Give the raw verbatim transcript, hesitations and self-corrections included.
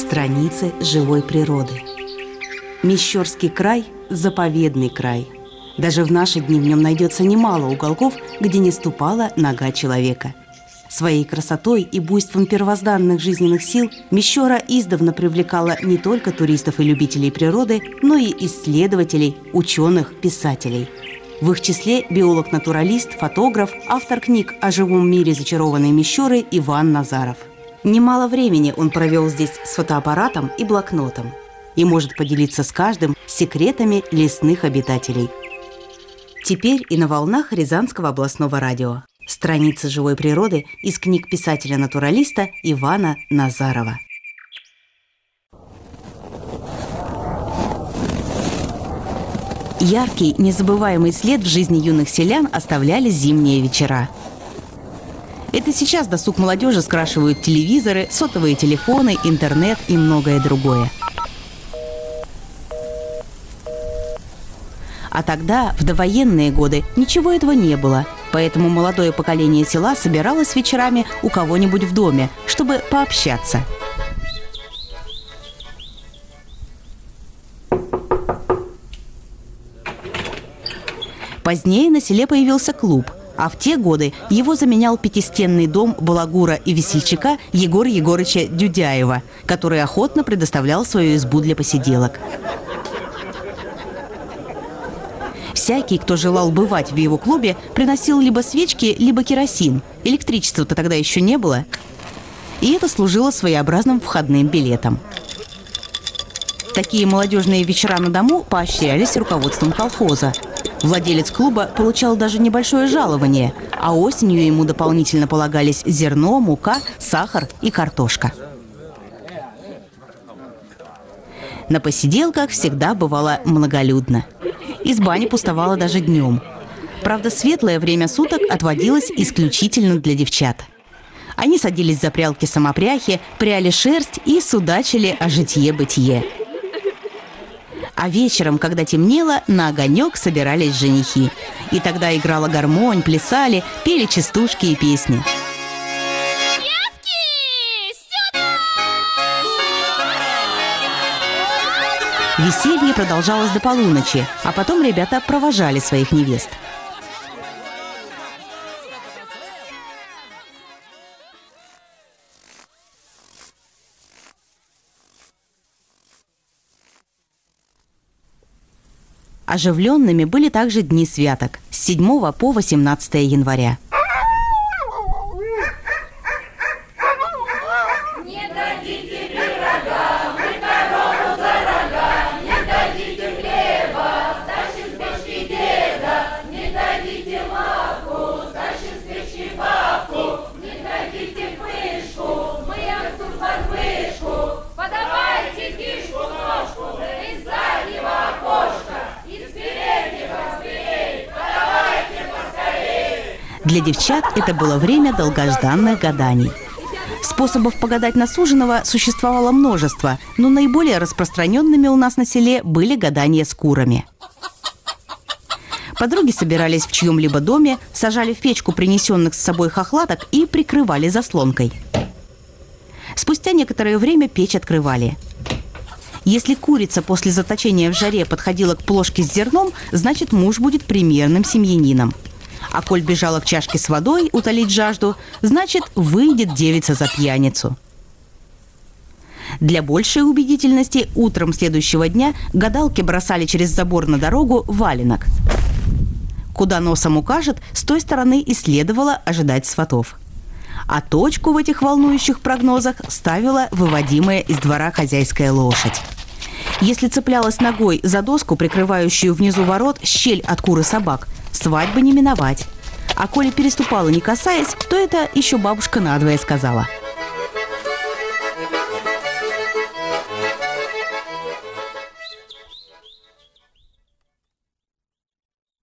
Страницы живой природы. Мещерский край – заповедный край. Даже в наши дни в нем найдется немало уголков, где не ступала нога человека. Своей красотой и буйством первозданных жизненных сил Мещера издавна привлекала не только туристов и любителей природы, но и исследователей, ученых, писателей. В их числе биолог-натуралист, фотограф, автор книг о живом мире зачарованной Мещеры Иван Назаров. Немало времени он провел здесь с фотоаппаратом и блокнотом и может поделиться с каждым секретами лесных обитателей. Теперь и на волнах Рязанского областного радио. Страницы живой природы из книг писателя-натуралиста Ивана Назарова. Яркий, незабываемый след в жизни юных селян оставляли зимние вечера. Это сейчас досуг молодежи скрашивают телевизоры, сотовые телефоны, интернет и многое другое. А тогда, в довоенные годы, ничего этого не было, поэтому молодое поколение села собиралось вечерами у кого-нибудь в доме, чтобы пообщаться. Позднее на селе появился клуб, а в те годы его заменял пятистенный дом балагура и весельчака Егора Егорыча Дюдяева, который охотно предоставлял свою избу для посиделок. Всякий, кто желал бывать в его клубе, приносил либо свечки, либо керосин. Электричества-то тогда еще не было. И это служило своеобразным входным билетом. Такие молодежные вечера на дому поощрялись руководством колхоза. Владелец клуба получал даже небольшое жалование, а осенью ему дополнительно полагались зерно, мука, сахар и картошка. На посиделках всегда бывало многолюдно. Изба не пустовала даже днем. Правда, светлое время суток отводилось исключительно для девчат. Они садились за прялки-самопряхи, пряли шерсть и судачили о житье-бытие. А вечером, когда темнело, на огонек собирались женихи. И тогда играла гармонь, плясали, пели частушки и песни. Веселье продолжалось до полуночи, а потом ребята провожали своих невест. Оживленными были также дни святок с седьмого по восемнадцатое января. Для девчат это было время долгожданных гаданий. Способов погадать на суженого существовало множество, но наиболее распространенными у нас на селе были гадания с курами. Подруги собирались в чьем-либо доме, сажали в печку принесенных с собой хохлаток и прикрывали заслонкой. Спустя некоторое время печь открывали. Если курица после заточения в жаре подходила к плошке с зерном, значит, муж будет примерным семьянином. А коль бежала к чашке с водой утолить жажду, значит, выйдет девица за пьяницу. Для большей убедительности утром следующего дня гадалки бросали через забор на дорогу валенок. Куда носом укажет, с той стороны и следовало ожидать сватов. А точку в этих волнующих прогнозах ставила выводимая из двора хозяйская лошадь. Если цеплялась ногой за доску, прикрывающую внизу ворот щель от кур и собак, свадьбы не миновать. А коли переступала не касаясь, то это еще бабушка надвое сказала.